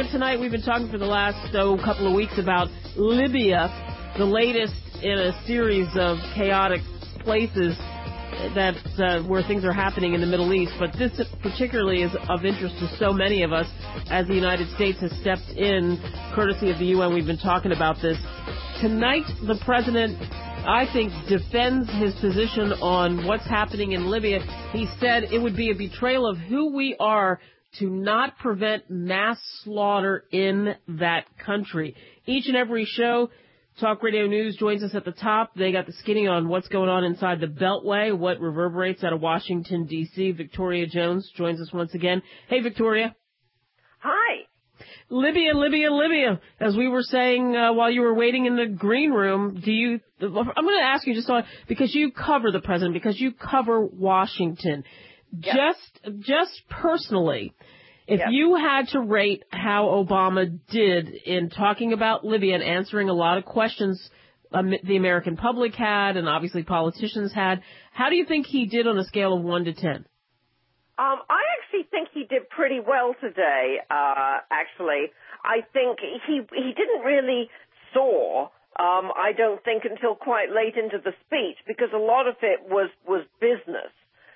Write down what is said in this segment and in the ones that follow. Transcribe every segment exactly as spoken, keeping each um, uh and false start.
it tonight. We've been talking for the last oh, couple of weeks about Libya, the latest in a series of chaotic places that uh, where things are happening in the Middle East. But this particularly is of interest to so many of us as the United States has stepped in, courtesy of the U N. We've been talking about this. Tonight, the president, I think, defends his position on what's happening in Libya. He said it would be a betrayal of who we are to not prevent mass slaughter in that country. Each and every show, Talk Radio News joins us at the top. They got the skinny on what's going on inside the Beltway, what reverberates out of Washington, D C. Victoria Jones joins us once again. Hey, Victoria. Hi. Libya, Libya, Libya. As we were saying uh, while you were waiting in the green room, do you, I'm going to ask you just on, because you cover the president, because you cover Washington. Yep. Just, just personally, if yep. you had to rate how Obama did in talking about Libya and answering a lot of questions um, the American public had and obviously politicians had, how do you think he did on a scale of one to ten? Um, I actually think he did pretty well today, uh, actually. I think he he didn't really soar, um, I don't think, until quite late into the speech, because a lot of it was, was business.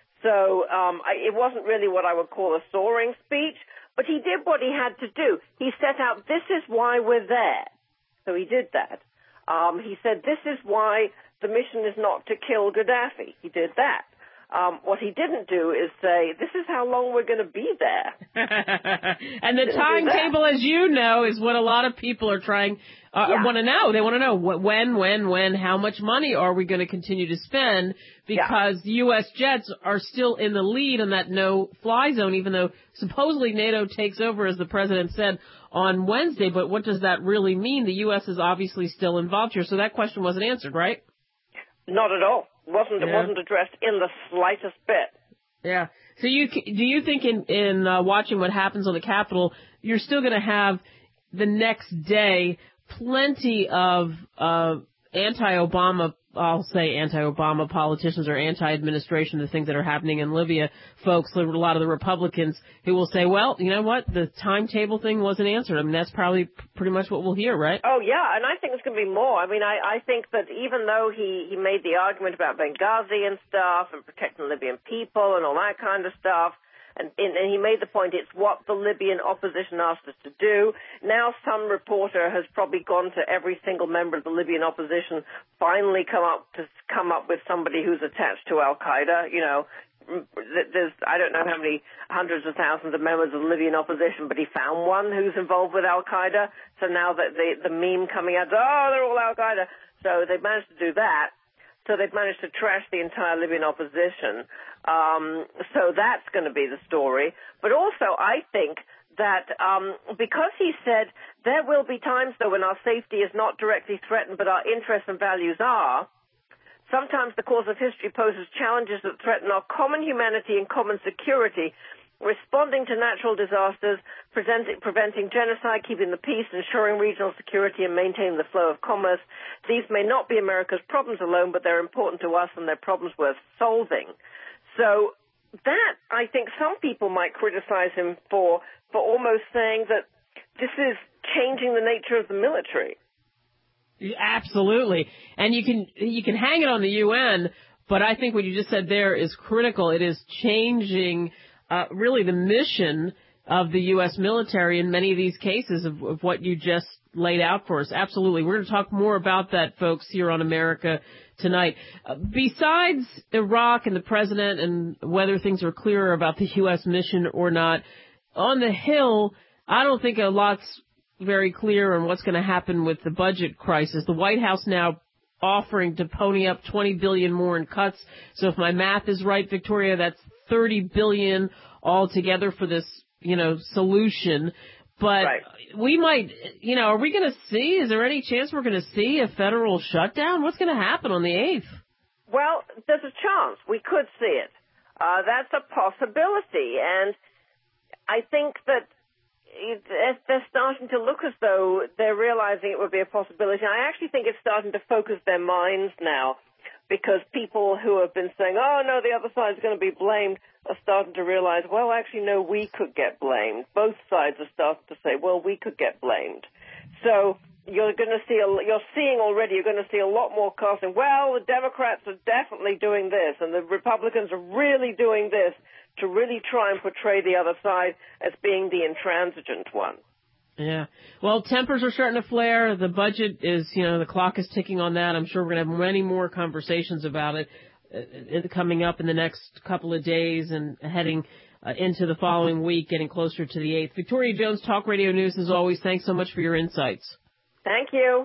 So um, I, it wasn't really what I would call a soaring speech, but he did what he had to do. He set out, this is why we're there. So he did that. Um, he said, this is why the mission is not to kill Gaddafi. He did that. Um, what he didn't do is say, this is how long we're going to be there. And the timetable, as you know, is what a lot of people are trying, uh, yeah. want to know. They want to know what, when, when, when, how much money are we going to continue to spend, because yeah. U S jets are still in the lead in that no-fly zone, even though supposedly NATO takes over, as the president said on Wednesday. But what does that really mean? The U S is obviously still involved here. So that question wasn't answered, right? Not at all. Wasn't yeah. It wasn't addressed in the slightest bit. Yeah. So you do you think in in uh, watching what happens on the Capitol, you're still going to have the next day plenty of uh, anti-Obama, I'll say anti-Obama politicians or anti-administration, the things that are happening in Libya, folks, a lot of the Republicans who will say, well, you know what, the timetable thing wasn't answered. I mean, that's probably pretty much what we'll hear, right? Oh, yeah, and I think it's going to be more. I mean, I, I think that even though he, he made the argument about Benghazi and stuff and protecting Libyan people and all that kind of stuff, And, and he made the point it's what the Libyan opposition asked us to do. Now some reporter has probably gone to every single member of the Libyan opposition, finally come up to come up with somebody who's attached to Al-Qaeda. You know, there's, I don't know how many hundreds of thousands of members of the Libyan opposition, but he found one who's involved with Al-Qaeda. So now that the, the meme coming out, oh, they're all Al-Qaeda. So they've managed to do that. So they've managed to trash the entire Libyan opposition. Um, so that's going to be the story. But also, I think that um, because he said there will be times, though, when our safety is not directly threatened, but our interests and values are, sometimes the course of history poses challenges that threaten our common humanity and common security, responding to natural disasters, presenting, preventing genocide, keeping the peace, ensuring regional security, and maintaining the flow of commerce. These may not be America's problems alone, but they're important to us and they're problems worth solving. So that, I think some people might criticize him for, for almost saying that this is changing the nature of the military. Absolutely. And you can, you can hang it on the U N, but I think what you just said there is critical. It is changing Uh, really the mission of the U S military in many of these cases of, of what you just laid out for us. Absolutely. We're going to talk more about that, folks, here on America Tonight. Uh, besides Iraq and the president and whether things are clearer about the U S mission or not, on the Hill, I don't think a lot's very clear on what's going to happen with the budget crisis. The White House now offering to pony up twenty billion dollars more in cuts. So if my math is right, Victoria, that's thirty billion dollars altogether for this, you know, solution. But right. we might, you know, are we going to see, is there any chance we're going to see a federal shutdown? What's going to happen on the eighth? Well, there's a chance. We could see it. Uh, that's a possibility. And I think that it, they're starting to look as though they're realizing it would be a possibility. I actually think it's starting to focus their minds now because people who have been saying, oh, no, the other side's going to be blamed, are starting to realize, well, actually, no, we could get blamed. Both sides are starting to say, well, we could get blamed. So you're going to see, a, you're seeing already, you're going to see a lot more casting, well, the Democrats are definitely doing this, and the Republicans are really doing this, to really try and portray the other side as being the intransigent one. Yeah. Well, tempers are starting to flare. The budget is, you know, the clock is ticking on that. I'm sure we're going to have many more conversations about it uh, coming up in the next couple of days and heading uh, into the following week, getting closer to the eighth. Victoria Jones, Talk Radio News, as always. Thanks so much for your insights. Thank you.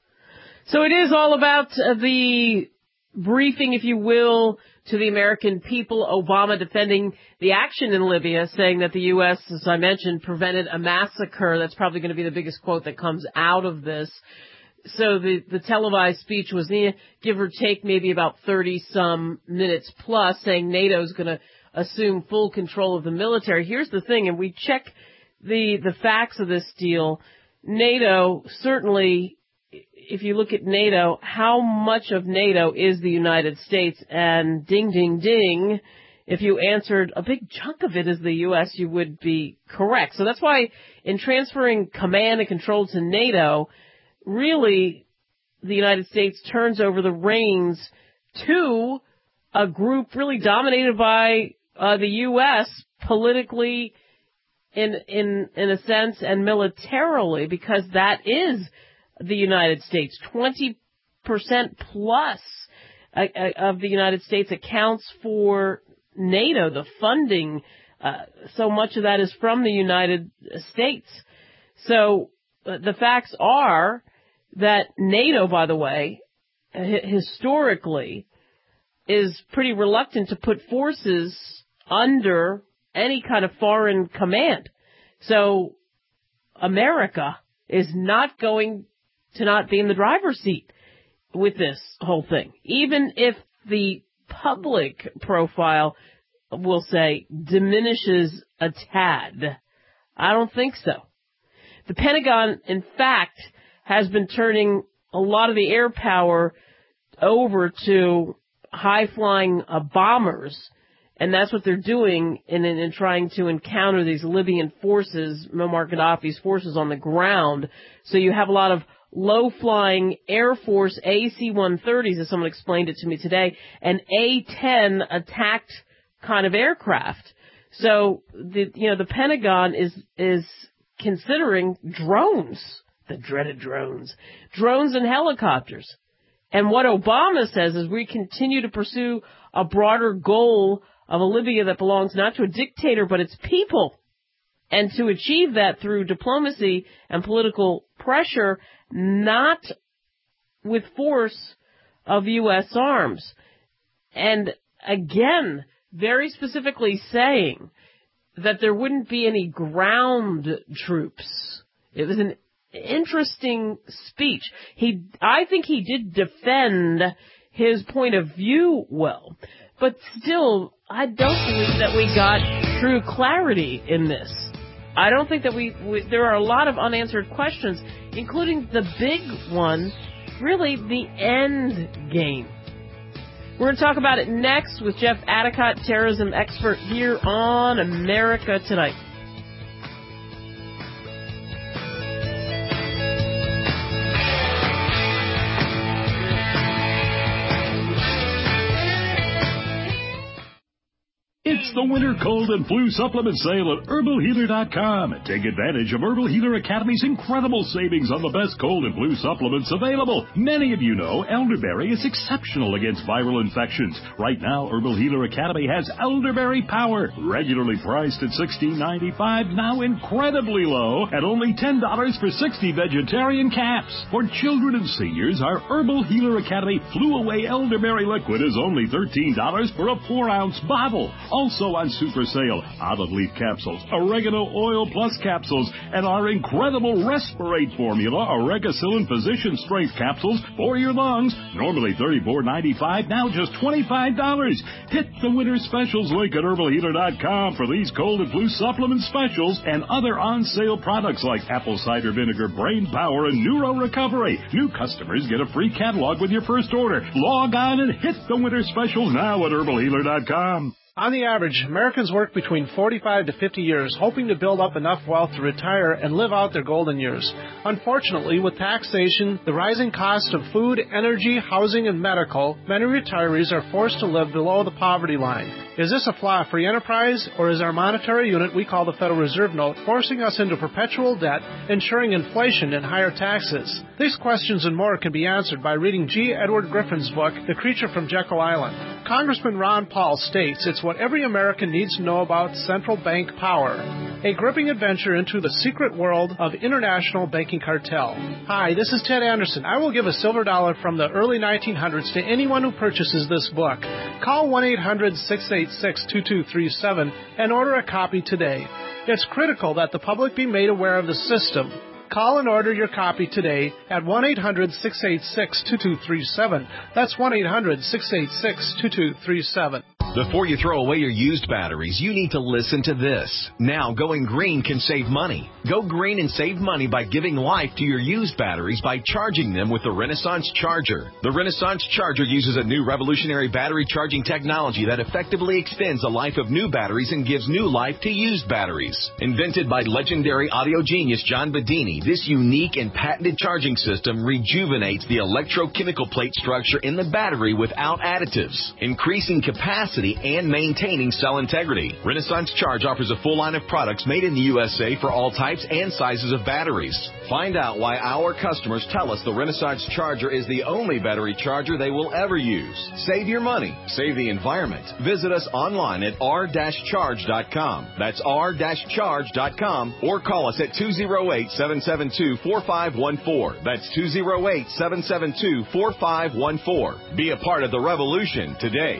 So it is all about uh, the briefing, if you will, to the American people. Obama defending the action in Libya, saying that the U S, as I mentioned, prevented a massacre. That's probably going to be the biggest quote that comes out of this. So the, the televised speech was, eh, give or take, maybe about thirty-some minutes plus, saying NATO's going to assume full control of the military. Here's the thing, and we check the, the facts of this deal. NATO certainly, if you look at NATO, how much of NATO is the United States? And ding, ding, ding, if you answered a big chunk of it is the U S, you would be correct. So that's why in transferring command and control to NATO, really the United States turns over the reins to a group really dominated by uh, the U S politically, in in in a sense, and militarily, because that is the United States. twenty percent plus uh, of the United States accounts for NATO, the funding. Uh, so much of that is from the United States. So uh, the facts are that NATO, by the way, h- historically is pretty reluctant to put forces under any kind of foreign command. So America is not going to not be in the driver's seat with this whole thing, even if the public profile, we'll say, diminishes a tad. I don't think so. The Pentagon, in fact, has been turning a lot of the air power over to high-flying uh, bombers, and that's what they're doing in, in, in trying to encounter these Libyan forces, Muammar Gaddafi's forces on the ground. So you have a lot of low-flying Air Force A C one thirties, as someone explained it to me today, and A ten attacked kind of aircraft. So the you know the Pentagon is is considering drones, the dreaded drones, drones and helicopters. And what Obama says is we continue to pursue a broader goal of a Libya that belongs not to a dictator but its people, and to achieve that through diplomacy and political pressure, not with force of U S arms. And again, very specifically saying that there wouldn't be any ground troops. It was an interesting speech. He, I think he did defend his point of view well, but still, I don't believe that we got true clarity in this. I don't think that we, we, there are a lot of unanswered questions, including the big one, really the end game. We're going to talk about it next with Jeff Adicott, terrorism expert here on America Tonight. It's the winter cold and flu supplement sale at herbal healer dot com. Take advantage of Herbal Healer Academy's incredible savings on the best cold and flu supplements available. Many of you know elderberry is exceptional against viral infections. Right now, Herbal Healer Academy has Elderberry Power, regularly priced at sixteen ninety-five, now incredibly low at only ten dollars for sixty vegetarian caps. For children and seniors, our Herbal Healer Academy Flu Away Elderberry Liquid is only thirteen dollars for a four ounce bottle. Also, also on super sale. Olive leaf capsules, oregano oil plus capsules, and our incredible Respirate formula, Oregacillin Physician Strength capsules for your lungs. Normally thirty-four ninety-five, now just twenty-five dollars. Hit the winter specials link at herbal healer dot com for these cold and flu supplement specials and other on-sale products like apple cider vinegar, brain power, and neuro recovery. New customers get a free catalog with your first order. Log on and hit the winter specials now at herbal healer dot com. On the average, Americans work between forty-five to fifty years, hoping to build up enough wealth to retire and live out their golden years. Unfortunately, with taxation, the rising cost of food, energy, housing, and medical, many retirees are forced to live below the poverty line. Is this a flaw free enterprise, or is our monetary unit we call the Federal Reserve Note forcing us into perpetual debt, ensuring inflation and higher taxes? These questions and more can be answered by reading G. Edward Griffin's book, The Creature from Jekyll Island. Congressman Ron Paul states it's what every American needs to know about central bank power, a gripping adventure into the secret world of international banking cartel. Hi, this is Ted Anderson. I will give a silver dollar from the early nineteen hundreds to anyone who purchases this book. Call one eight hundred six eight six two two three seven and order a copy today. It's critical that the public be made aware of the system. Call and order your copy today at one eight hundred six eight six two two three seven. That's one eight hundred six eight six two two three seven. Before you throw away your used batteries, you need to listen to this. Now, going green can save money. Go green and save money by giving life to your used batteries by charging them with the Renaissance Charger. The Renaissance Charger uses a new revolutionary battery charging technology that effectively extends the life of new batteries and gives new life to used batteries. Invented by legendary audio genius John Bedini, this unique and patented charging system rejuvenates the electrochemical plate structure in the battery without additives, increasing capacity and maintaining cell integrity. Renaissance Charge offers a full line of products made in the U S A for all types and sizes of batteries. Find out why our customers tell us the Renaissance Charger is the only battery charger they will ever use. Save your money. Save the environment. Visit us online at r dash charge dot com. That's r dash charge dot com, or call us at two oh eight, seven seven two, four five one four. That's two oh eight, seven seven two, four five one four. Be a part of the revolution today.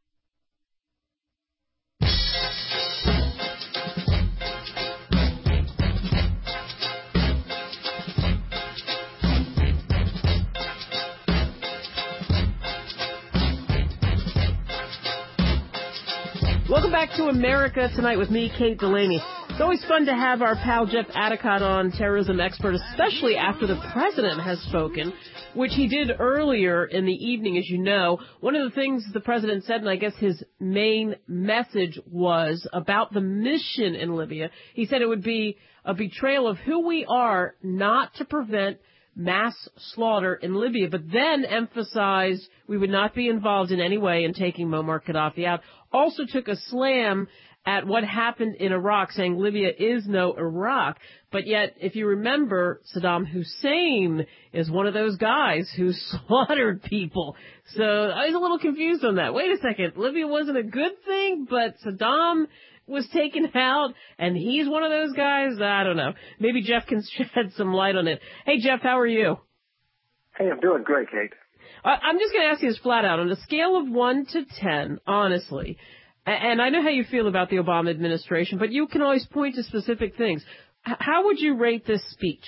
Welcome back to America Tonight with me, Kate Delaney. It's always fun to have our pal Jeff Adicott on, terrorism expert, especially after the president has spoken, which he did earlier in the evening, as you know. One of the things the president said, and I guess his main message was about the mission in Libya. He said it would be a betrayal of who we are not to prevent mass slaughter in Libya, but then emphasized we would not be involved in any way in taking Muammar Gaddafi out. Also took a slam at what happened in Iraq, saying Libya is no Iraq. But yet, if you remember, Saddam Hussein is one of those guys who slaughtered people. So I was a little confused on that. Wait a second, Libya wasn't a good thing, but Saddam was taken out, and he's one of those guys? I don't know. Maybe Jeff can shed some light on it. Hey, Jeff, how are you? Hey, I'm doing great, Kate. I'm just going to ask you this flat out. On a scale of one to ten, honestly, and I know how you feel about the Obama administration, but you can always point to specific things. How would you rate this speech?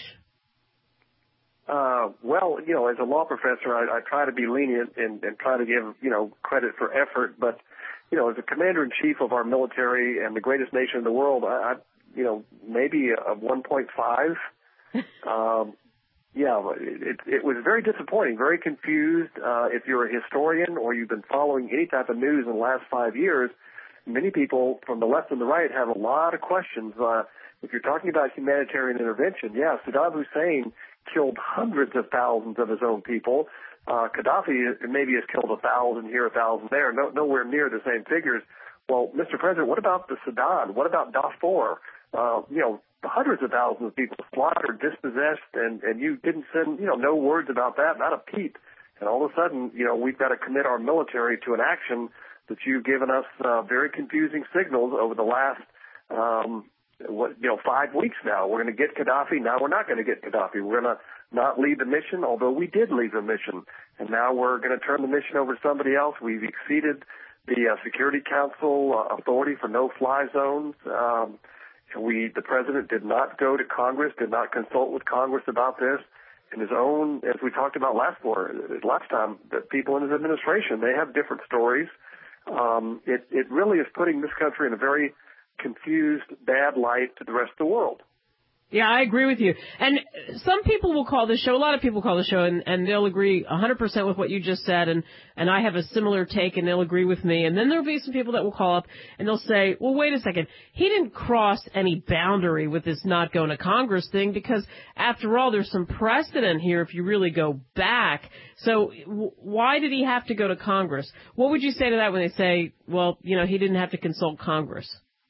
Uh, well, you know, as a law professor, I, I try to be lenient and, and try to give, you know, credit for effort. But, you know, as a commander-in-chief of our military and the greatest nation in the world, I, I you know, maybe a one point five. um, yeah, it, it was very disappointing, very confused. Uh, if you're a historian or you've been following any type of news in the last five years, many people from the left and the right have a lot of questions. Uh, if you're talking about humanitarian intervention, yeah, Saddam Hussein killed hundreds of thousands of his own people. Uh, Gaddafi maybe has killed a thousand here, a thousand there, no, nowhere near the same figures. Well, Mister President, what about the Sudan? What about Darfur? Uh, you know, hundreds of thousands of people slaughtered, dispossessed, and, and you didn't send, you know, no words about that, not a peep. And all of a sudden, you know, we've got to commit our military to an action that you've given us uh, very confusing signals over the last, um, what, you know, five weeks now. We're going to get Gaddafi. Now we're not going to get Gaddafi. We're going to not lead the mission, although we did lead the mission. And now we're going to turn the mission over to somebody else. We've exceeded the uh, Security Council uh, authority for no-fly zones. Um, we, the president did not go to Congress, did not consult with Congress about this. In his own, as we talked about last war, last time, the people in his administration, they have different stories. Um, it, it really is putting this country in a very confused, bad light to the rest of the world. Yeah, I agree with you. And some people will call this show, a lot of people call the show, and, and they'll agree one hundred percent with what you just said, and, and I have a similar take, and they'll agree with me. And then there'll be some people that will call up, and they'll say, well, wait a second, he didn't cross any boundary with this not going to Congress thing, because, after all, there's some precedent here if you really go back. So w- why did he have to go to Congress? What would you say to that when they say, well, you know, he didn't have to consult Congress?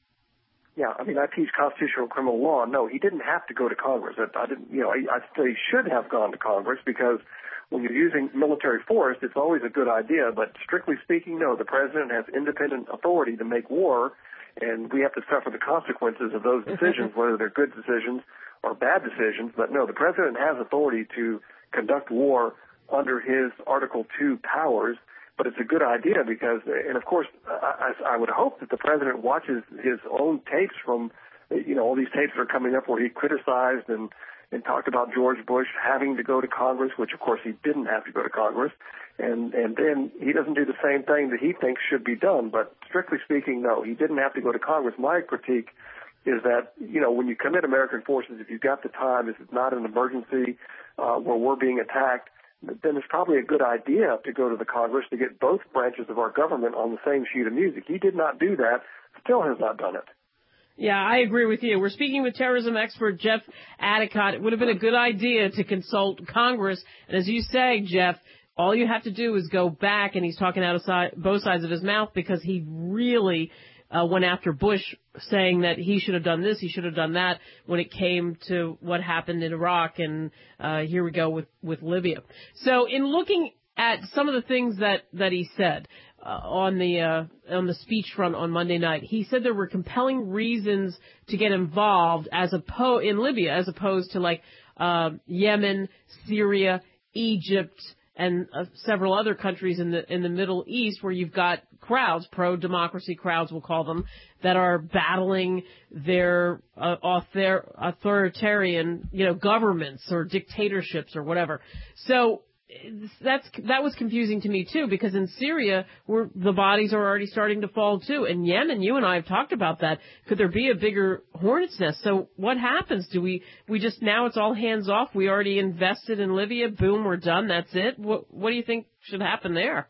Yeah, I mean, I teach constitutional criminal law. No, he didn't have to go to Congress. I, I didn't, you know, I, I say he should have gone to Congress, because when you're using military force, it's always a good idea. But strictly speaking, no, the president has independent authority to make war, and we have to suffer the consequences of those decisions, whether they're good decisions or bad decisions. But no, the president has authority to conduct war under his Article two powers. But it's a good idea because, and of course, I, I would hope that the president watches his own tapes from, you know, all these tapes that are coming up where he criticized and, and talked about George Bush having to go to Congress, which of course he didn't have to go to Congress. And, and then he doesn't do the same thing that he thinks should be done. But strictly speaking, no, he didn't have to go to Congress. My critique is that, you know, when you commit American forces, if you've got the time, if it's not an emergency uh, where we're being attacked, then it's probably a good idea to go to the Congress to get both branches of our government on the same sheet of music. He did not do that, still has not done it. Yeah, I agree with you. We're speaking with terrorism expert Jeff Adicott. It would have been a good idea to consult Congress. And as you say, Jeff, all you have to do is go back, and he's talking out of side, both sides of his mouth, because he really uh, went after Bush, saying that he should have done this, he should have done that when it came to what happened in Iraq, and uh, here we go with, with Libya. So in looking at some of the things that, that he said uh, on the uh, on the speech front on Monday night, he said there were compelling reasons to get involved as oppo- in Libya as opposed to like uh, Yemen, Syria, Egypt, and uh, several other countries in the in the Middle East where you've got crowds, pro-democracy crowds we'll call them, that are battling their uh, author- authoritarian, you know, governments or dictatorships or whatever. So that's that was confusing to me too, because in Syria, where the bodies are already starting to fall too. In Yemen, you and I have talked about that. Could there be a bigger hornet's nest? So what happens? Do we we just now it's all hands off? We already invested in Libya. Boom, we're done. That's it. What what do you think should happen there?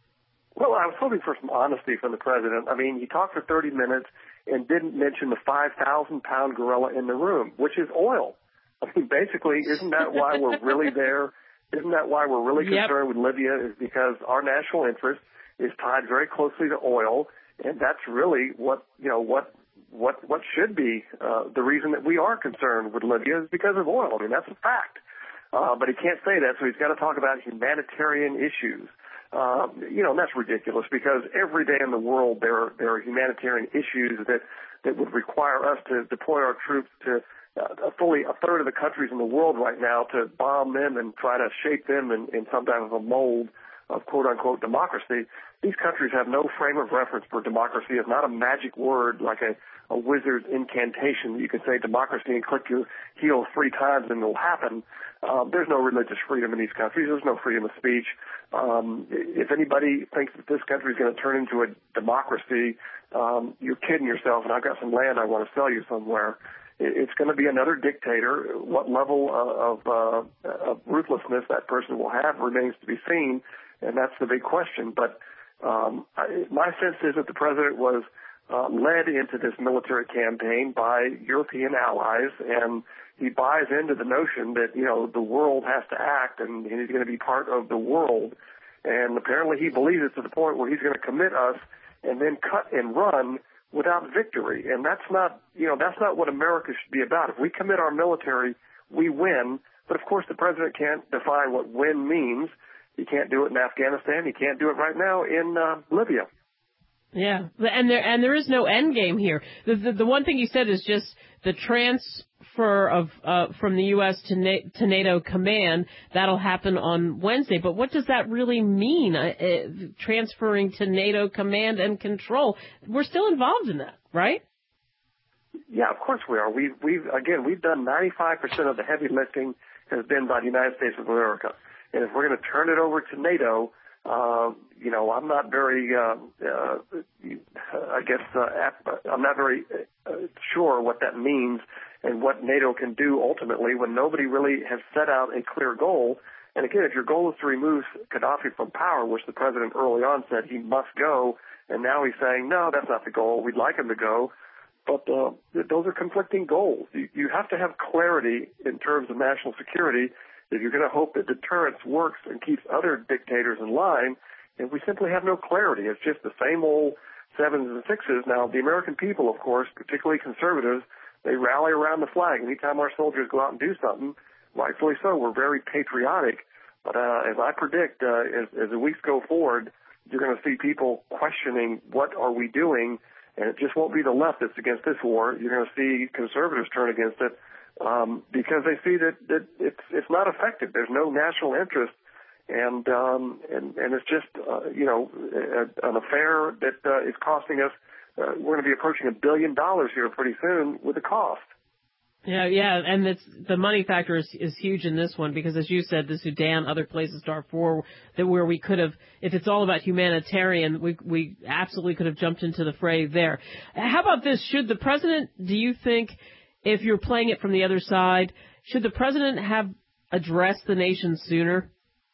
Well, I was hoping for some honesty from the president. I mean, he talked for thirty minutes and didn't mention the five thousand pound gorilla in the room, which is oil. I mean, basically, isn't that why we're really there? Isn't that why we're really Yep. concerned with Libya, is because our national interest is tied very closely to oil, and that's really what, you know, what what what should be uh, the reason that we are concerned with Libya is because of oil. I mean, that's a fact. Uh, but he can't say that, so he's got to talk about humanitarian issues. Uh, you know, and that's ridiculous, because every day in the world there are, there are humanitarian issues that, that would require us to deploy our troops to Uh, fully a third of the countries in the world right now to bomb them and try to shape them in, in some type of a mold of quote-unquote democracy. These countries have no frame of reference for democracy. It's not a magic word like a, a wizard's incantation. You can say democracy and click your heels three times and it'll happen. Um, there's no religious freedom in these countries. There's no freedom of speech. Um, if anybody thinks that this country is going to turn into a democracy, um, you're kidding yourself, and I've got some land I want to sell you somewhere. It's going to be another dictator. What level of, uh, of ruthlessness that person will have remains to be seen, and that's the big question. But um, I, my sense is that the president was uh, led into this military campaign by European allies, and he buys into the notion that, you know, the world has to act, and he's going to be part of the world. And apparently he believes it to the point where he's going to commit us and then cut and run without victory. And that's not, you know, that's not what America should be about. If we commit our military, we win. But of course, the president can't define what win means. He can't do it in Afghanistan. He can't do it right now in uh, Libya. Yeah, and there and there is no end game here. The, the the one thing you said is just the transfer of uh, from the U S to, Na- to NATO command. That'll happen on Wednesday. But what does that really mean, uh, uh, transferring to NATO command and control? We're still involved in that, right? Yeah, of course we are. We've, we've again, we've done ninety-five percent of the heavy lifting has been by the United States of America. And if we're going to turn it over to NATO, uh, you know, I'm not very, uh, uh, I guess, uh, I'm not very uh, sure what that means and what NATO can do ultimately when nobody really has set out a clear goal. And again, if your goal is to remove Gaddafi from power, which the president early on said he must go, and now he's saying, no, that's not the goal. We'd like him to go. But uh, those are conflicting goals. You, you have to have clarity in terms of national security if you're going to hope that deterrence works and keeps other dictators in line. And we simply have no clarity. It's just the same old sevens and sixes. Now, the American people, of course, particularly conservatives, they rally around the flag. Anytime our soldiers go out and do something, rightfully so, we're very patriotic. But uh, as I predict, uh, as, as the weeks go forward, you're going to see people questioning what are we doing. And it just won't be the left that's against this war. You're going to see conservatives turn against it um, because they see that, that it's it's not effective. There's no national interest, and um, and and it's just uh, you know a, an affair that uh, is costing us. Uh, we're going to be approaching a billion dollars here pretty soon with the cost. Yeah, yeah, and it's, the money factor is, is huge in this one because, as you said, the Sudan, other places, Darfur, that where we could have, if it's all about humanitarian, we we absolutely could have jumped into the fray there. How about this? Should the president, do you think, if you're playing it from the other side, should the president have addressed the nation sooner?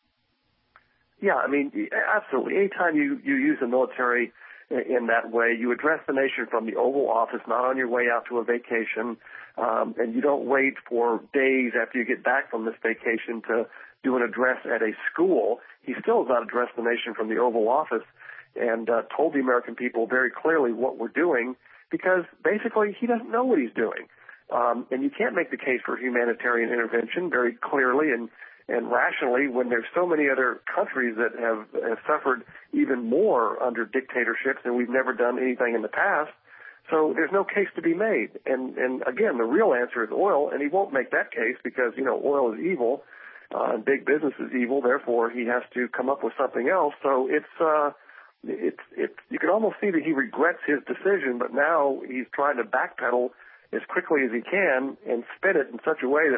Yeah, I mean, absolutely. Anytime you, you use the military in that way, you address the nation from the Oval Office, not on your way out to a vacation. Um, and you don't wait for days after you get back from this vacation to do an address at a school. He still has not addressed the nation from the Oval Office and uh, told the American people very clearly what we're doing because basically he doesn't know what he's doing. Um, and you can't make the case for humanitarian intervention very clearly and, and rationally when there's so many other countries that have, have suffered even more under dictatorships and we've never done anything in the past. So there's no case to be made. And, and again, the real answer is oil, and he won't make that case because, you know, oil is evil, uh, and big business is evil, therefore he has to come up with something else. So it's, uh, it's, it's, you can almost see that he regrets his decision, but now he's trying to backpedal as quickly as he can and spin it in such a way that,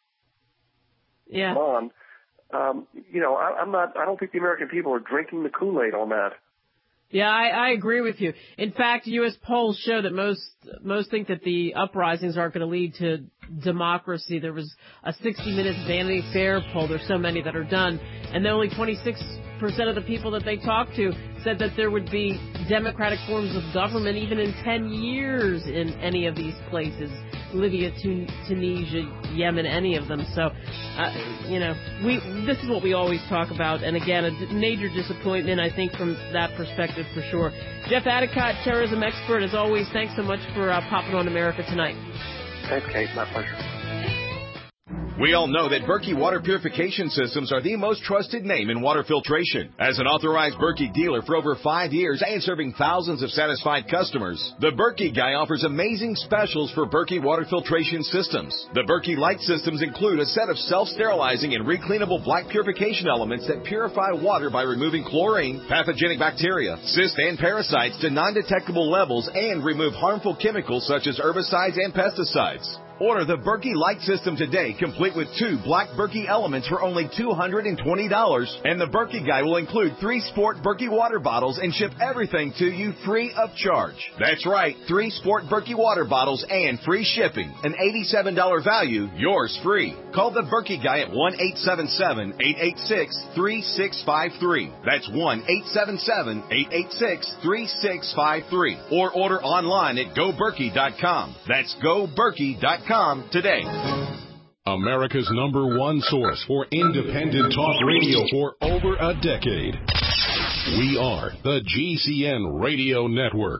yeah. on. Um, you know, I, I'm not, I don't think the American people are drinking the Kool-Aid on that. Yeah, I, I agree with you. In fact, U S polls show that most most think that the uprisings aren't going to lead to democracy. There was a sixty minutes Vanity Fair poll. There's so many that are done. And then only twenty-six percent of the people that they talked to said that there would be democratic forms of government even in ten years in any of these places. Libya, Tun- Tunisia, Yemen, any of them. So, uh, you know, we this is what we always talk about. And again, a d- major disappointment, I think, from that perspective for sure. Jeff Adicott, terrorism expert, as always, thanks so much for uh, popping on America Tonight. Thanks, Kate. My pleasure. We all know that Berkey Water Purification Systems are the most trusted name in water filtration. As an authorized Berkey dealer for over five years and serving thousands of satisfied customers, the Berkey Guy offers amazing specials for Berkey Water Filtration Systems. The Berkey Light Systems include a set of self-sterilizing and recleanable black purification elements that purify water by removing chlorine, pathogenic bacteria, cysts, and parasites to non-detectable levels and remove harmful chemicals such as herbicides and pesticides. Order the Berkey Light System today, complete with two black Berkey elements for only two hundred twenty dollars. And the Berkey Guy will include three Sport Berkey water bottles and ship everything to you free of charge. That's right, three Sport Berkey water bottles and free shipping. An eighty-seven dollars value, yours free. Call the Berkey Guy at one eight seven seven, eight eight six, three six five three. That's one eight seven seven, eight eight six, three six five three. Or order online at go berkey dot com. That's go berkey dot com today. America's number one source for independent talk radio for over a decade. We are the G C N Radio Network.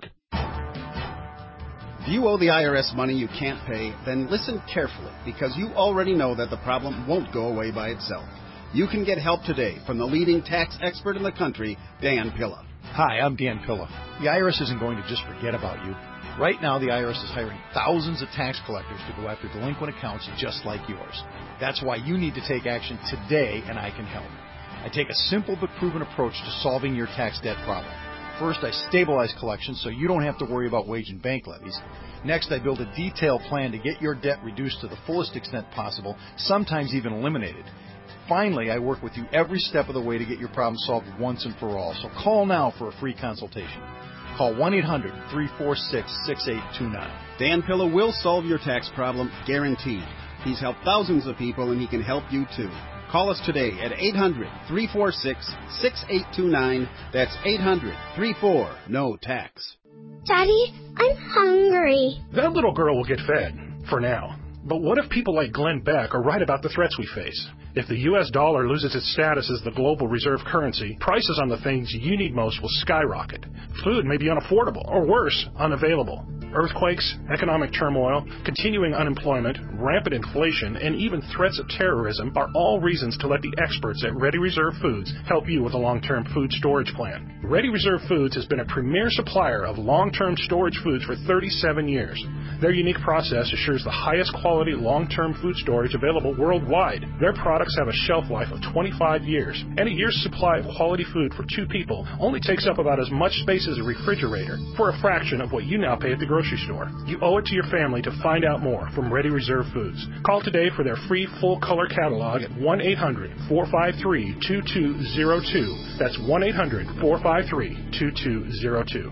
If you owe the I R S money you can't pay, then listen carefully, because you already know that the problem won't go away by itself. You can get help today from the leading tax expert in the country, Dan Pilla. Hi, I'm Dan Pilla. The I R S isn't going to just forget about you. Right now, the I R S is hiring thousands of tax collectors to go after delinquent accounts just like yours. That's why you need to take action today, and I can help. I take a simple but proven approach to solving your tax debt problem. First, I stabilize collections so you don't have to worry about wage and bank levies. Next, I build a detailed plan to get your debt reduced to the fullest extent possible, sometimes even eliminated. Finally, I work with you every step of the way to get your problem solved once and for all. So call now for a free consultation. Call one eight hundred, three four six, six eight two nine. Dan Pilla will solve your tax problem, guaranteed. He's helped thousands of people, and he can help you too. Call us today at eight hundred, three four six, six eight two nine. That's eight hundred, three four, N O tax. Daddy, I'm hungry. That little girl will get fed, for now. But what if people like Glenn Beck are right about the threats we face? If the U S dollar loses its status as the global reserve currency, prices on the things you need most will skyrocket. Food may be unaffordable, or worse, unavailable. Earthquakes, economic turmoil, continuing unemployment, rampant inflation, and even threats of terrorism are all reasons to let the experts at Ready Reserve Foods help you with a long-term food storage plan. Ready Reserve Foods has been a premier supplier of long-term storage foods for thirty-seven years. Their unique process assures the highest quality long-term food storage available worldwide. Their products have a shelf life of twenty-five years, and a year's supply of quality food for two people only takes up about as much space as a refrigerator for a fraction of what you now pay at the grocery store. You owe it to your family to find out more from Ready Reserve Foods. Call today for their free full-color catalog at one eight hundred, four five three, two two zero two. That's one eight hundred, four five three, two two zero two.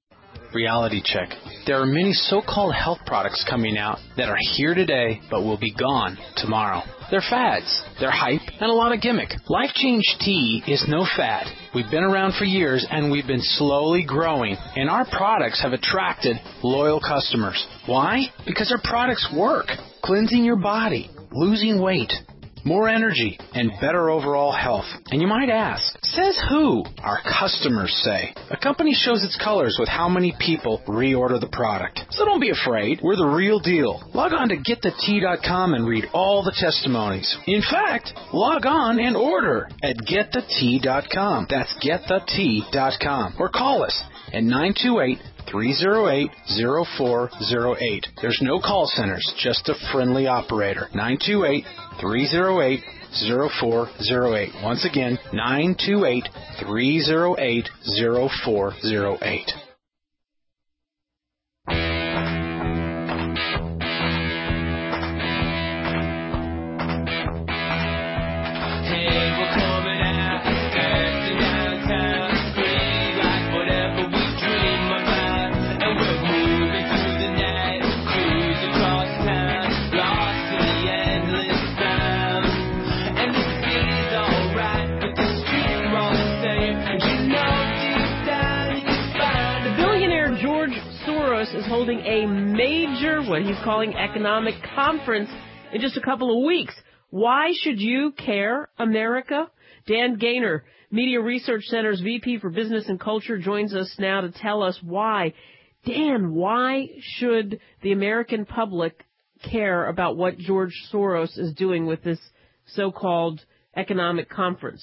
Reality check. There are many so-called health products coming out that are here today but will be gone tomorrow. They're fads, they're hype, and a lot of gimmick. Life Change Tea is no fad. We've been around for years, and we've been slowly growing, and our products have attracted loyal customers. Why? Because our products work. Cleansing your body, losing weight, more energy, and better overall health. And you might ask, says who? Our customers say. A company shows its colors with how many people reorder the product. So don't be afraid. We're the real deal. Log on to get the tea dot com and read all the testimonies. In fact, log on and order at get the tea dot com. That's get the tea dot com. Or call us at nine two eight, three oh eight, oh four oh eight. There's no call centers, just a friendly operator. nine two eight, three oh eight, oh four oh eight. Once again, nine two eight, three oh eight, oh four oh eight. Is holding a major, what he's calling, economic conference in just a couple of weeks. Why should you care, America? Dan Gaynor, Media Research Center's V P for Business and Culture, joins us now to tell us why. Dan, why should the American public care about what George Soros is doing with this so-called economic conference?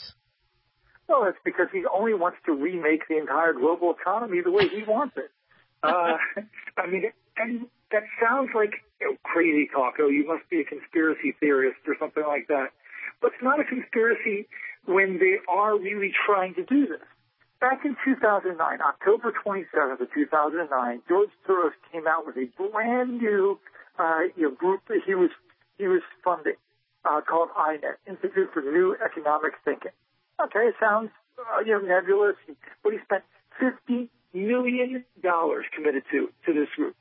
Well, it's because he only wants to remake the entire global economy the way he wants it. Uh, I mean, and that sounds like, you know, crazy talk. Oh, you must be a conspiracy theorist or something like that. But it's not a conspiracy when they are really trying to do this. Back in two thousand nine, October twenty-seventh of two thousand nine, George Soros came out with a brand new, uh, you know, group that he was, he was funding, uh, called I N E T, Institute for New Economic Thinking. Okay, it sounds, uh, you know, nebulous, but he spent fifty million dollars committed to, to this group.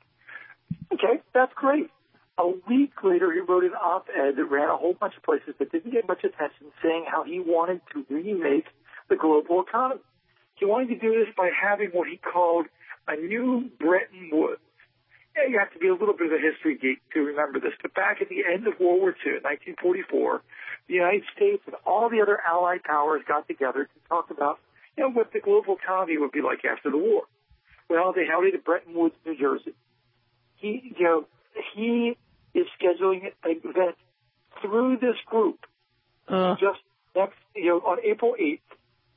Okay, that's great. A week later, he wrote an op-ed that ran a whole bunch of places but didn't get much attention, saying how he wanted to remake the global economy. He wanted to do this by having what he called a new Bretton Woods. Yeah, you have to be a little bit of a history geek to remember this, but back at the end of World War Two, in nineteen forty-four, the United States and all the other Allied powers got together to talk about, you know, what the global economy would be like after the war. Well, they held it at Bretton Woods, New Jersey. He, you know, he is scheduling an event through this group uh. just next, you know, on April eighth,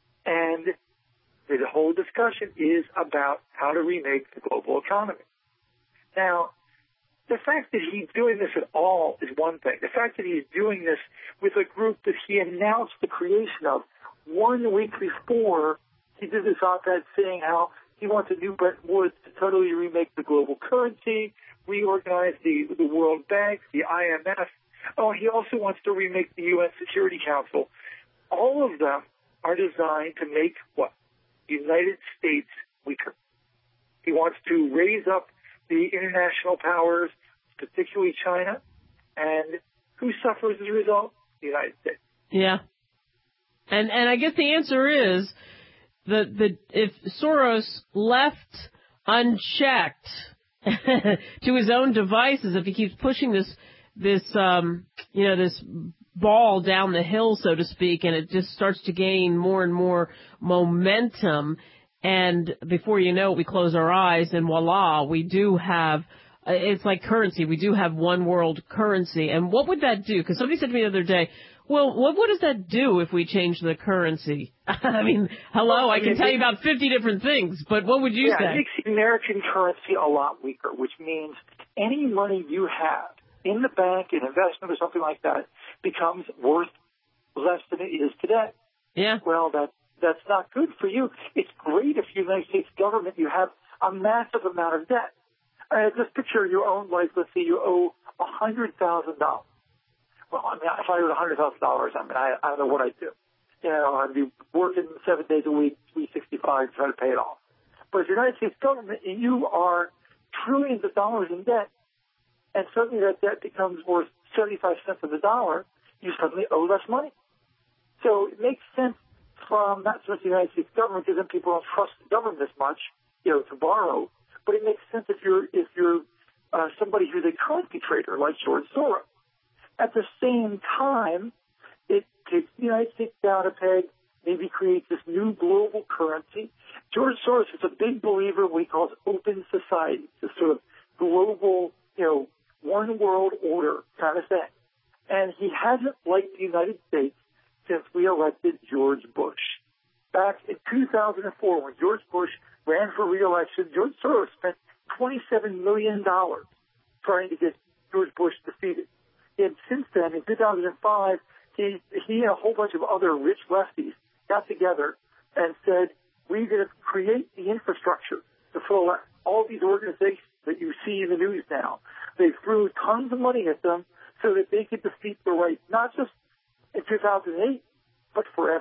and the whole discussion is about how to remake the global economy. Now, the fact that he's doing this at all is one thing. The fact that he's doing this with a group that he announced the creation of one week before he did this op-ed saying how he wants a new Bretton Woods to totally remake the global currency, reorganize the, the World Bank, the I M F. Oh, he also wants to remake the U N Security Council. All of them are designed to make what? The United States weaker. He wants to raise up the international powers, particularly China, and who suffers as a result? The United States. Yeah. And and I guess the answer is that the, if Soros left unchecked to his own devices, if he keeps pushing this this um you know this ball down the hill, so to speak, and it just starts to gain more and more momentum, and before you know it, we close our eyes and voila, we do have, it's like currency, we do have one world currency. And what would that do? Because somebody said to me the other day, well, what, what does that do if we change the currency? I mean, hello, well, I, I can mean, tell you about fifty different things, but what would you yeah, say? It makes the American currency a lot weaker, which means any money you have in the bank, an investment or something like that, becomes worth less than it is today. Yeah. Well, that that's not good for you. It's great if you're the United States government, you have a massive amount of debt. Uh, just picture your own life. Let's say you owe one hundred thousand dollars. Well, I mean, if I owed one hundred thousand dollars, I mean, I, I don't know what I'd do. You know, I'd be working seven days a week, three sixty-five, trying to pay it off. But if you're the United States government and you are trillions of dollars in debt, and suddenly that debt becomes worth seventy-five cents of the dollar, you suddenly owe less money. So it makes sense from not so much the United States government, because then people don't trust the government as much, you know, to borrow. But it makes sense if you're if you're uh, somebody who's a currency trader like George Soros. At the same time, it takes the United States down a peg, maybe creates this new global currency. George Soros is a big believer in what he calls open society, this sort of global, you know, one world order kind of thing. And he hasn't liked the United States since we elected George Bush. Back in two thousand four, when George Bush ran for re-election, George Soros spent twenty-seven million dollars trying to get George Bush defeated. And since then, in two thousand five, he, he and a whole bunch of other rich lefties got together and said, we're going to create the infrastructure to fill all these organizations that you see in the news now. They threw tons of money at them so that they could defeat the right, not just in two thousand eight, but forever.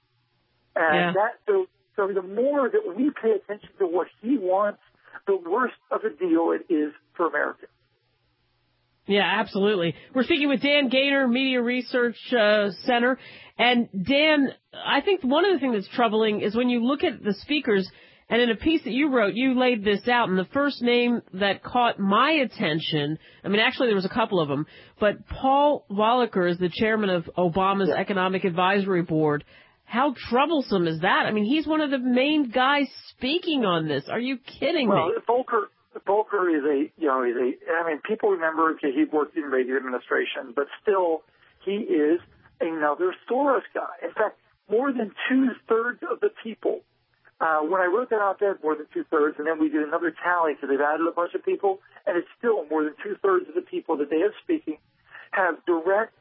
And yeah. that, so, so the more that we pay attention to what he wants, the worse of a deal it is for Americans. Yeah, absolutely. We're speaking with Dan Gaynor, Media Research uh, Center. And Dan, I think one of the things that's troubling is when you look at the speakers, and in a piece that you wrote, you laid this out, and the first name that caught my attention, I mean, actually there was a couple of them, but Paul Volcker is the chairman of Obama's yeah. Economic Advisory Board. How troublesome is that? I mean, he's one of the main guys speaking on this. Are you kidding well, me? Well, Volcker, Volcker is a, you know, he's a, I mean, people remember okay, he worked in the Reagan administration, but still, he is another Soros guy. In fact, more than two-thirds of the people, uh, when I wrote that op-ed, more than two-thirds, and then we did another tally because they've added a bunch of people, and it's still more than two-thirds of the people that they have speaking have direct,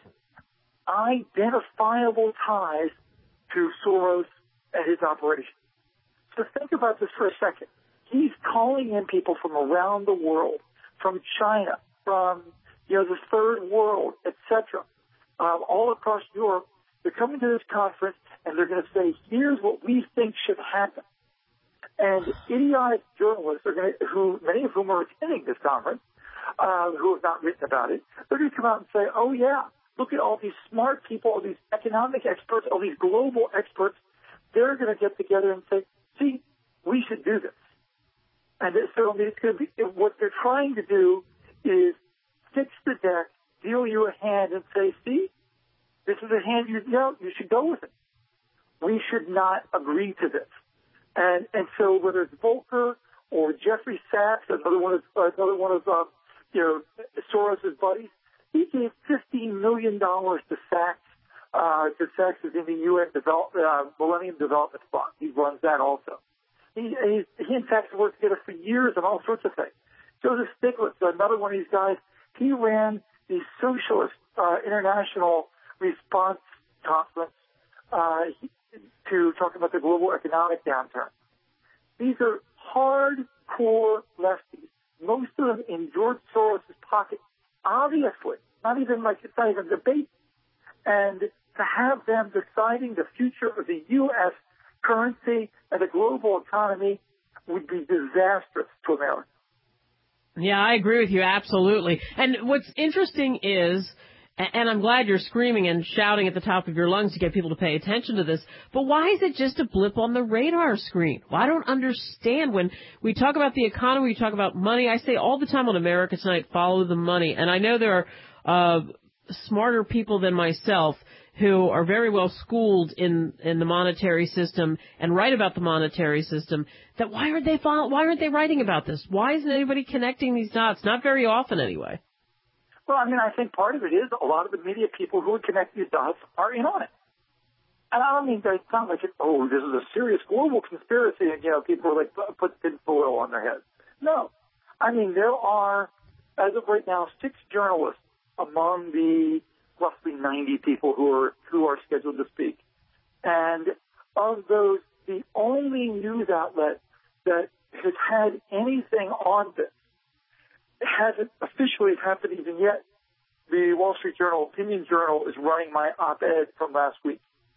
identifiable ties to Soros and his operation. So think about this for a second. He's calling in people from around the world, from China, from, you know, the third world, et cetera, um, all across Europe. They're coming to this conference, and they're going to say, here's what we think should happen. And idiotic journalists are going to, who, many of whom are attending this conference, uh, who have not written about it, they're going to come out and say, oh, yeah, look at all these smart people, all these economic experts, all these global experts. They're going to get together and say, see, we should do this. And so I mean, it's going to be, what they're trying to do is fix the deck, deal you a hand, and say, see, this is a hand you dealt, you should go with it. We should not agree to this. And and so whether it's Volcker or Jeffrey Sachs, another one of uh, another one of uh, you know Soros's buddies, he gave fifteen million dollars to Sachs. Uh, to Sachs is in the U N Develop, uh, Millennium Development Fund. He runs that also. He, he, he and Sachs worked together for years on all sorts of things. Joseph Stiglitz, another one of these guys, he ran the Socialist uh, International Response Conference uh, to talk about the global economic downturn. These are hardcore lefties, most of them in George Soros' pocket, obviously, not even like it's not even a debate. And to have them deciding the future of the U S currency and the global economy would be disastrous to America. Yeah, I agree with you, absolutely. And what's interesting is, and I'm glad you're screaming and shouting at the top of your lungs to get people to pay attention to this, but why is it just a blip on the radar screen? Well, I don't understand. When we talk about the economy, we talk about money, I say all the time on America Tonight, follow the money. And I know there are uh, smarter people than myself who are very well schooled in, in the monetary system and write about the monetary system, that why aren't they follow, why aren't they writing about this? Why isn't anybody connecting these dots? Not very often anyway. Well, I mean, I think part of it is a lot of the media people who would connect these dots are in on it. And I don't mean that it's not like, it, oh, this is a serious global conspiracy and, you know, people are like, put tinfoil on their heads. No. I mean, there are, as of right now, six journalists among the roughly ninety people who are who are scheduled to speak. And of those, the only news outlet that has had anything on this, it hasn't officially happened even yet. The Wall Street Journal, Opinion Journal, is running my op-ed from last week.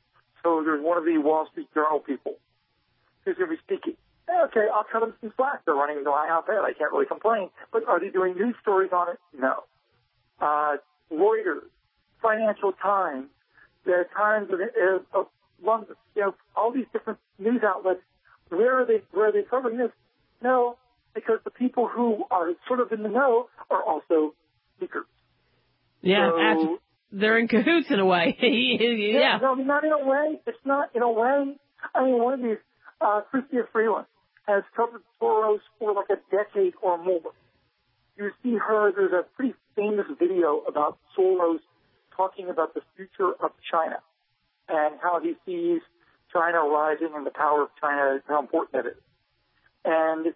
So there's one of the Wall Street Journal people who's going to be speaking. Okay, I'll cut them some slack. They're running my op-ed. I can't really complain. But are they doing news stories on it? No. Uh, Reuters, Financial Times, the Times of, of London, you know, all these different news outlets. Where are they? Where are they covering this? No, because the people who are sort of in the know are also speakers. Yeah, so, after, they're in cahoots in a way. yeah. yeah. No, not in a way. It's not in a way. I mean, one of these, uh, Chrystia Freeland has covered Soros for like a decade or more. You see her. There's a pretty famous video about Soros talking about the future of China and how he sees China rising and the power of China, how important it is. And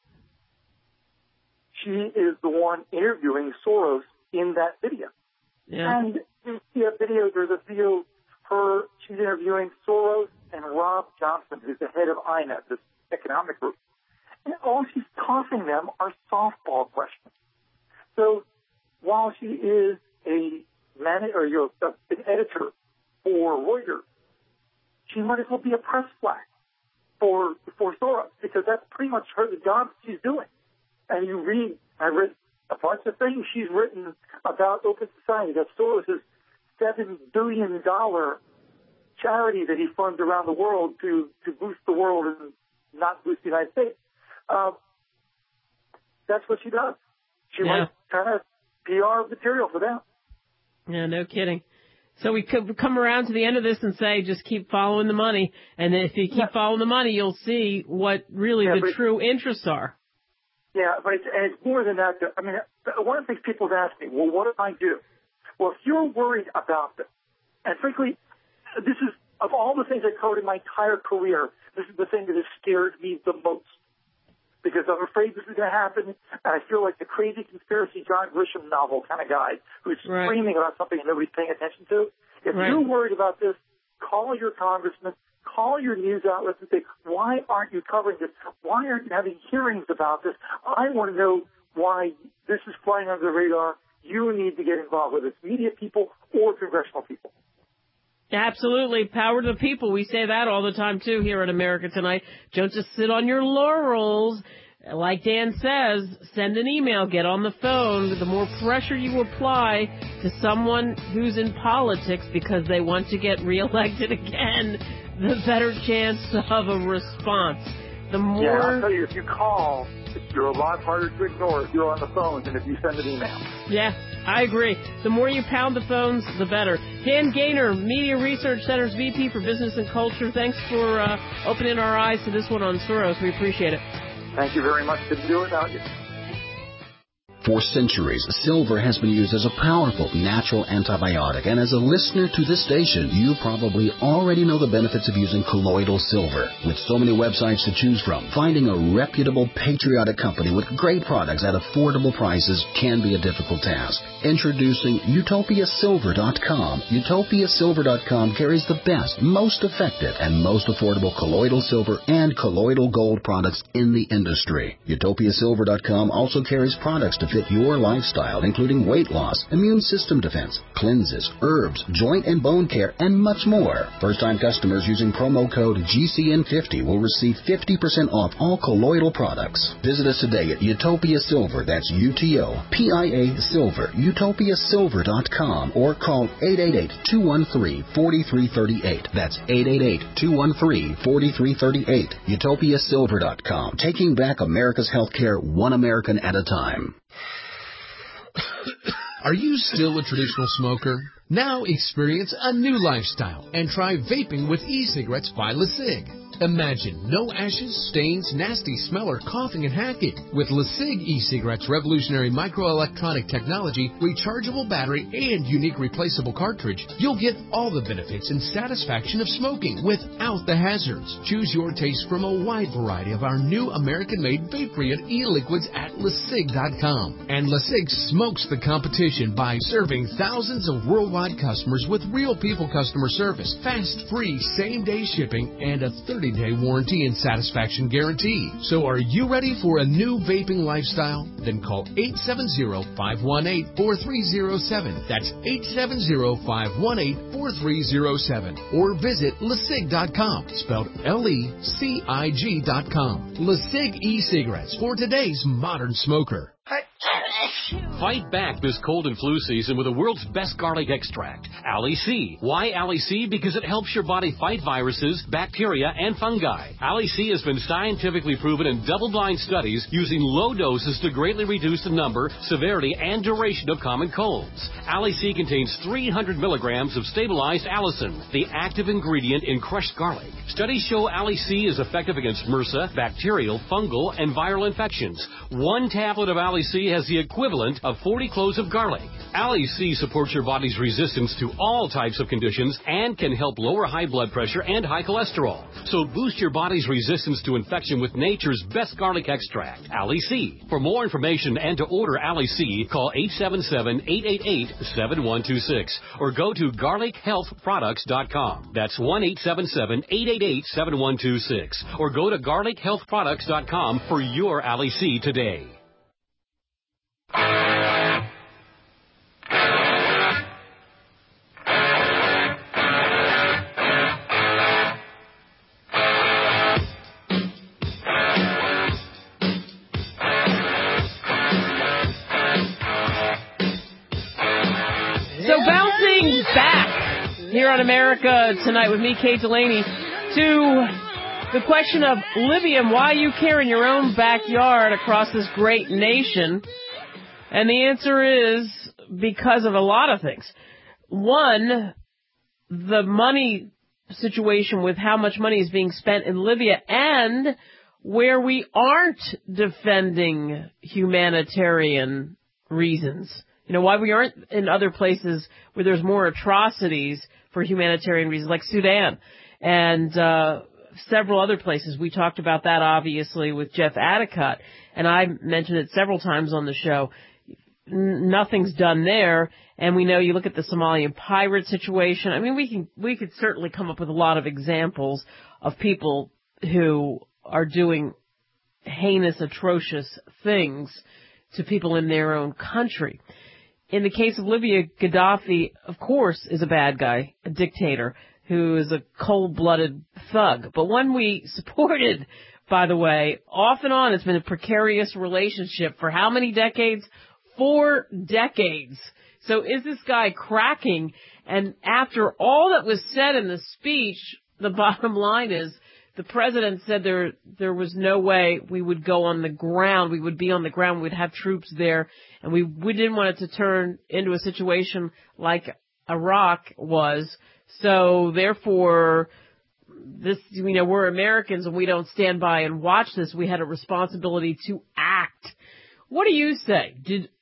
she is the one interviewing Soros in that video. Yeah. And you see a video, there's a video, her, she's interviewing Soros and Rob Johnson, who's the head of I N E T, this economic group. And all she's tossing them are softball questions. So while she is a man, or you're an editor for Reuters, she might as well be a press flag for for Soros, because that's pretty much her the job she's doing. And you read, I read a bunch of things she's written about Open Society, that Soros' seven billion dollars charity that he funds around the world to, to boost the world and not boost the United States. Um, that's what she does. She yeah. writes kind of P R material for them. Yeah, no kidding. So we could come around to the end of this and say, just keep following the money. And if you keep yeah. following the money, you'll see what really yeah, the true interests are. Yeah, but it's, and it's more than that. I mean, one of the things people have asked me, well, what do I do? Well, if you're worried about this, and frankly, this is, of all the things I covered in my entire career, this is the thing that has scared me the most. Because I'm afraid this is going to happen. I feel like the crazy conspiracy John Grisham novel kind of guy who's right. screaming about something and nobody's paying attention to. If right. you're worried about this, call your congressman, call your news outlets and say, why aren't you covering this? Why aren't you having hearings about this? I want to know why this is flying under the radar. You need to get involved, whether it's media people or congressional people. Absolutely. Power to the people. We say that all the time, too, here at America Tonight. Don't just sit on your laurels. Like Dan says, send an email, get on the phone. The more pressure you apply to someone who's in politics because they want to get reelected again, the better chance of a response. The more... Yeah, I'll tell you, if you call, you're a lot harder to ignore if you're on the phone than if you send an email. Yeah, I agree. The more you pound the phones, the better. Dan Gaynor, Media Research Center's V P for Business and Culture. Thanks for uh, opening our eyes to this one on Soros. We appreciate it. Thank you very much. Couldn't do it without you. For centuries, silver has been used as a powerful natural antibiotic, and as a listener to this station, you probably already know the benefits of using colloidal silver. With so many websites to choose from, finding a reputable, patriotic company with great products at affordable prices can be a difficult task. Introducing Utopia Silver dot com. Utopia Silver dot com carries the best, most effective, and most affordable colloidal silver and colloidal gold products in the industry. Utopia Silver dot com also carries products to fit your lifestyle, including weight loss, immune system defense, cleanses, herbs, joint and bone care, and much more. First-time customers using promo code G C N fifty will receive fifty percent off all colloidal products. Visit us today at Utopia Silver, that's U T O P I A Silver, Utopia Silver dot com, or call eight eight eight, two one three, four three three eight. That's eight eight eight, two one three, four three three eight. Utopia Silver dot com, taking back America's healthcare one American at a time. Are you still a traditional smoker? Now experience a new lifestyle and try vaping with e-cigarettes by LeSig. Imagine no ashes, stains, nasty smell, or coughing and hacking. With LeSig e-cigarettes' revolutionary microelectronic technology, rechargeable battery, and unique replaceable cartridge, you'll get all the benefits and satisfaction of smoking without the hazards. Choose your taste from a wide variety of our new American-made vape-free and e-liquids at LeSig dot com. And LeSig smokes the competition by serving thousands of worldwide customers with real people customer service, fast, free, same-day shipping, and a thirty day warranty and satisfaction guarantee. So are you ready for a new vaping lifestyle? Then call eight seven zero, five one eight, four three zero seven. That's eight seven zero, five one eight, four three zero seven. Or visit LeSig dot com, spelled L E C I G dot com. LeSig e-cigarettes for today's modern smoker. Fight back this cold and flu season with the world's best garlic extract, Ali C. Why Ali C? Because it helps your body fight viruses, bacteria, and fungi. Ali C has been scientifically proven in double-blind studies using low doses to greatly reduce the number, severity, and duration of common colds. Ali C contains three hundred milligrams of stabilized allicin, the active ingredient in crushed garlic. Studies show Ali C is effective against MRSA, bacterial, fungal, and viral infections. One tablet of Ali C has the equivalent of forty cloves of garlic. Ali C supports your body's resistance to all types of conditions and can help lower high blood pressure and high cholesterol. So boost your body's resistance to infection with nature's best garlic extract, Ali C. For more information and to order Ali C, call eight seven seven, eight eight eight, seven one two six or go to garlic health products dot com. That's one eight seven seven, eight eight eight, seven one two six or go to garlic health products dot com for your Ali C today. So bouncing back here on America Tonight with me, Kate Delaney, to the question of Libya and why you care in your own backyard across this great nation. And the answer is because of a lot of things. One, the money situation with how much money is being spent in Libya and where we aren't defending humanitarian reasons. You know, why we aren't in other places where there's more atrocities for humanitarian reasons, like Sudan and uh several other places. We talked about that, obviously, with Jeff Adicott, and I mentioned it several times on the show. N- nothing's done there, and we know you look at the Somalian pirate situation. I mean, we can we could certainly come up with a lot of examples of people who are doing heinous, atrocious things to people in their own country. In the case of Libya, Gaddafi, of course, is a bad guy, a dictator, who is a cold-blooded thug. But one we supported, by the way, off and on. It's been a precarious relationship for how many decades? Four decades. So is this guy cracking? And after all that was said in the speech, the bottom line is the president said there there was no way we would go on the ground. We would be on the ground. We'd have troops there. And we, we didn't want it to turn into a situation like Iraq was. So therefore, this, you know, we're Americans and we don't stand by and watch this. We had a responsibility to act. What do you say? Did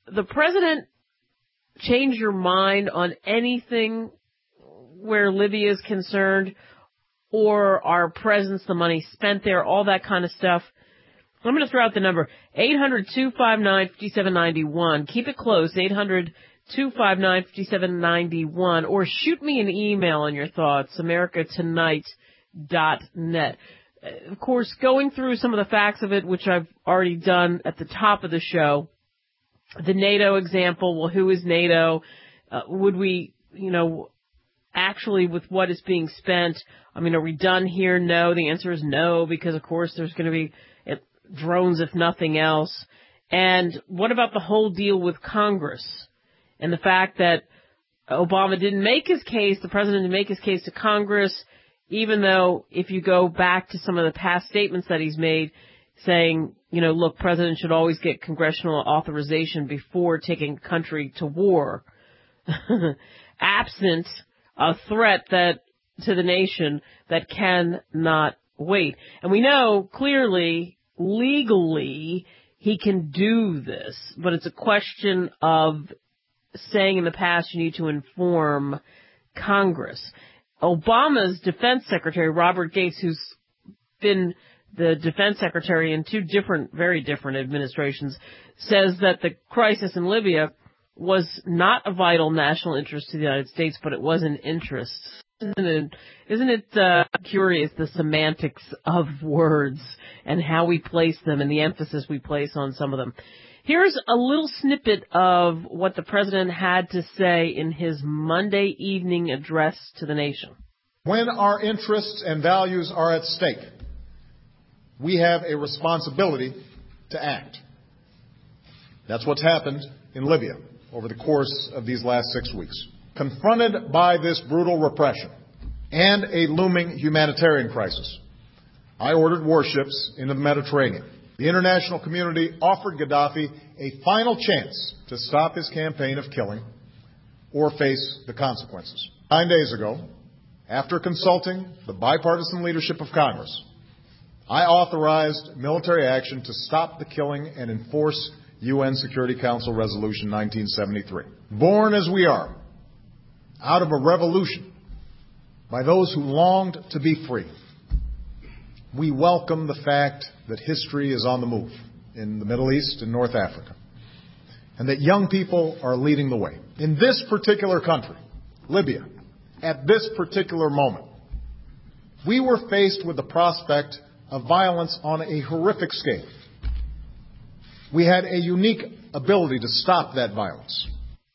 the president change your mind on anything where Libya is concerned, or our presence, the money spent there, all that kind of stuff? I'm going to throw out the number, eight hundred, two five nine, five seven nine one. Keep it close, eight hundred, two five nine, five seven nine one, or shoot me an email on your thoughts, america tonight dot net. Of course, going through some of the facts of it, which I've already done at the top of the show, the NATO example, well, who is NATO? Uh, would we, you know, actually with what is being spent, I mean, are we done here? No. The answer is no, because, of course, there's going to be drones, if nothing else. And what about the whole deal with Congress and the fact that Obama didn't make his case, the president didn't make his case to Congress, even though if you go back to some of the past statements that he's made saying, you know, look, president should always get congressional authorization before taking country to war, absent a threat that to the nation that cannot wait. And we know clearly, legally, he can do this, but it's a question of saying in the past you need to inform Congress. Obama's defense secretary, Robert Gates, who's been the defense secretary in two different, very different administrations, says that the crisis in Libya was not a vital national interest to the United States, but it was an interest. Isn't it, isn't it uh, curious, the semantics of words and how we place them and the emphasis we place on some of them? Here's a little snippet of what the president had to say in his Monday evening address to the nation. When our interests and values are at stake, we have a responsibility to act. That's what's happened in Libya over the course of these last six weeks. Confronted by this brutal repression and a looming humanitarian crisis, I ordered warships into the Mediterranean. The international community offered Gaddafi a final chance to stop his campaign of killing or face the consequences. Nine days ago, after consulting the bipartisan leadership of Congress, I authorized military action to stop the killing and enforce U N Security Council Resolution nineteen seventy-three. Born as we are, out of a revolution by those who longed to be free, we welcome the fact that history is on the move in the Middle East and North Africa, and that young people are leading the way. In this particular country, Libya, at this particular moment, we were faced with the prospect of violence on a horrific scale. We had a unique ability to stop that violence.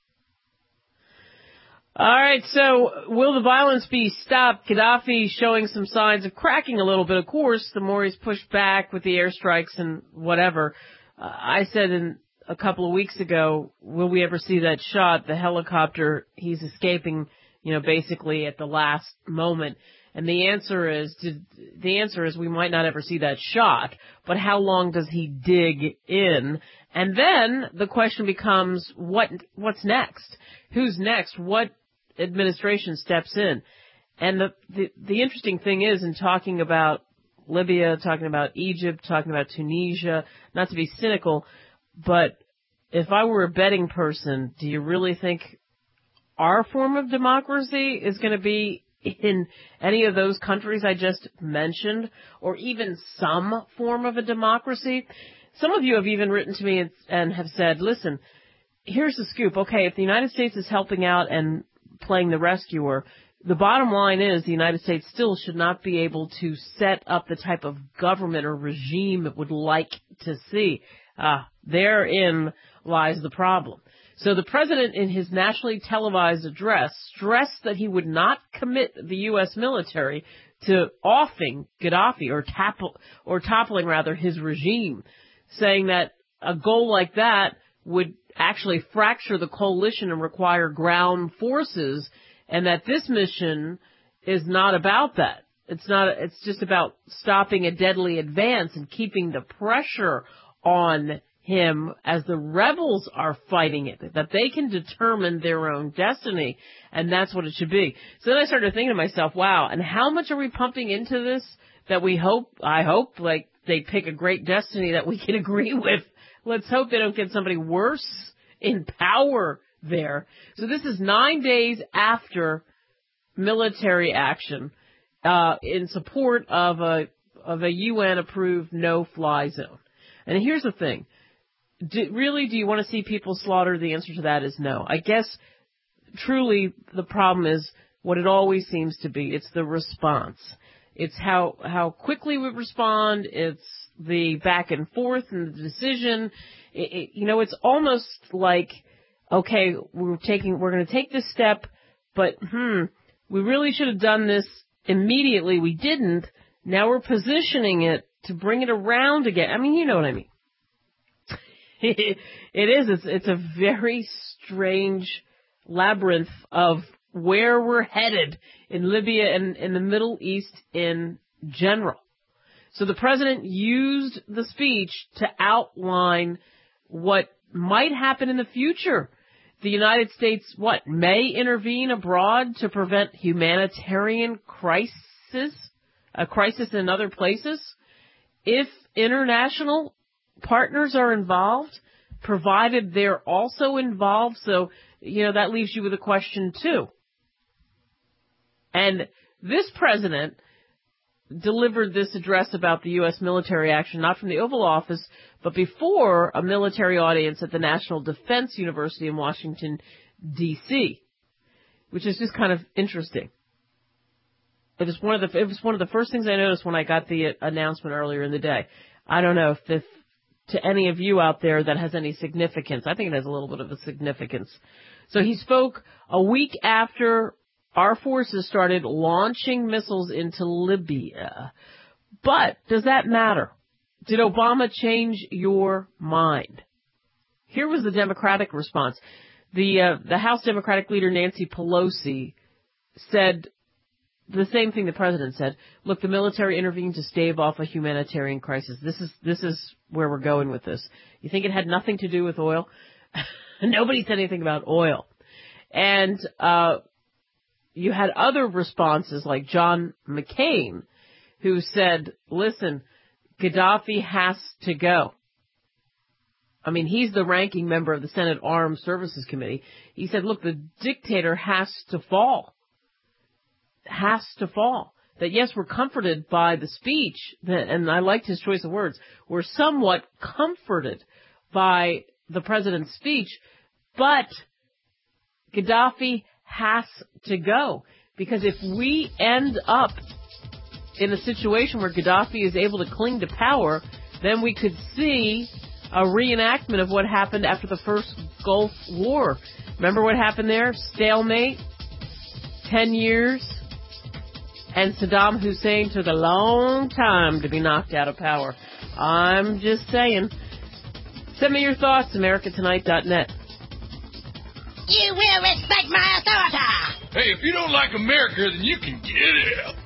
All right, so will the violence be stopped? Gaddafi showing some signs of cracking a little bit, of course, the more he's pushed back with the airstrikes and whatever. Uh, I said in a couple of weeks ago, will we ever see that shot, the helicopter, he's escaping, you know, basically at the last moment. And the answer is, the answer is we might not ever see that shot, but how long does he dig in? And then the question becomes, what, what's next? Who's next? What administration steps in? And the, the, the interesting thing is, in talking about Libya, talking about Egypt, talking about Tunisia, not to be cynical, but if I were a betting person, do you really think our form of democracy is going to be in any of those countries I just mentioned, or even some form of a democracy? Some of you have even written to me and, and have said, listen, here's the scoop. Okay, if the United States is helping out and playing the rescuer, the bottom line is the United States still should not be able to set up the type of government or regime it would like to see. Ah, therein lies the problem. So the president, in his nationally televised address, stressed that he would not commit the U S military to offing Gaddafi or, tapl- or toppling rather his regime, saying that a goal like that would actually fracture the coalition and require ground forces, and that this mission is not about that. It's not. It's just about stopping a deadly advance and keeping the pressure on him as the rebels are fighting it, that they can determine their own destiny, and that's what it should be. So then I started thinking to myself, wow, and how much are we pumping into this that we hope, I hope, like, they pick a great destiny that we can agree with. Let's hope they don't get somebody worse in power there. So this is nine days after military action uh, in support of a of a U N-approved no-fly zone. And here's the thing. Do, really, do you want to see people slaughtered? The answer to that is no. I guess, truly, the problem is what it always seems to be. It's the response. It's how how quickly we respond. It's the back and forth and the decision. It, it, you know, it's almost like, okay, we're taking, we're going to take this step, but hmm, we really should have done this immediately. We didn't. Now we're positioning it to bring it around again. I mean, you know what I mean. It is. It's, it's a very strange labyrinth of where we're headed in Libya and in the Middle East in general. So the president used the speech to outline what might happen in the future. The United States, what, may intervene abroad to prevent humanitarian crisis, a crisis in other places, if international partners are involved, provided they're also involved. So, you know, that leaves you with a question, too. And this president delivered this address about the U S military action, not from the Oval Office, but before a military audience at the National Defense University in Washington, D C, which is just kind of interesting. It was one of the, it was one of the first things I noticed when I got the announcement earlier in the day. I don't know if this, to any of you out there, that has any significance. I think it has a little bit of a significance. So he spoke a week after our forces started launching missiles into Libya. But does that matter? Did Obama change your mind? Here was the Democratic response. The uh, the House Democratic leader Nancy Pelosi said the same thing the president said. Look, the military intervened to stave off a humanitarian crisis. This is this is where we're going with this. You think it had nothing to do with oil? Nobody said anything about oil. And uh you had other responses like John McCain, who said, listen, Gaddafi has to go. I mean, he's the ranking member of the Senate Armed Services Committee. He said, look, the dictator has to fall. Has to fall. That, yes, we're comforted by the speech, and I liked his choice of words. We're somewhat comforted by the president's speech, but Gaddafi has to go. Because if we end up in a situation where Gaddafi is able to cling to power, then we could see a reenactment of what happened after the first Gulf War. Remember what happened there? Stalemate, ten years, and Saddam Hussein took a long time to be knocked out of power. I'm just saying. Send me your thoughts, America Tonight dot net. You will respect my authority. Hey, if you don't like America, then you can get out.